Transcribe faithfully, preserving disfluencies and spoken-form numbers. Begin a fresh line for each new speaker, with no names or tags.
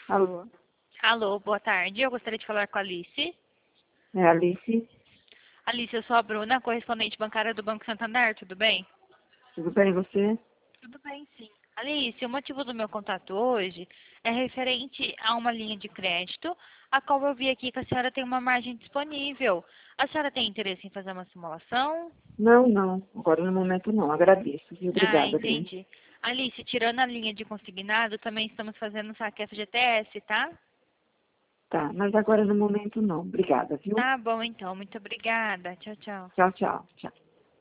Alô,
Alô, boa tarde. Eu gostaria de falar com a Alice.
é a Alice.
Alice, eu sou a Bruna, correspondente bancária do Banco Santander, tudo bem?
Tudo bem, e você?
Tudo bem, sim. Alice, o motivo do meu contato hoje é referente a uma linha de crédito, a qual eu vi aqui que a senhora tem uma margem disponível. A senhora tem interesse em fazer uma simulação?
Não, não. Agora no momento não. Agradeço, viu?
Ah,
Obrigada, Bruna.
entendi. Alice, tirando a linha de consignado, também estamos fazendo saque F G T S, tá?
Tá, mas agora no momento não. Obrigada, viu?
Tá bom, então. Muito obrigada. Tchau, tchau.
Tchau, tchau. Tchau.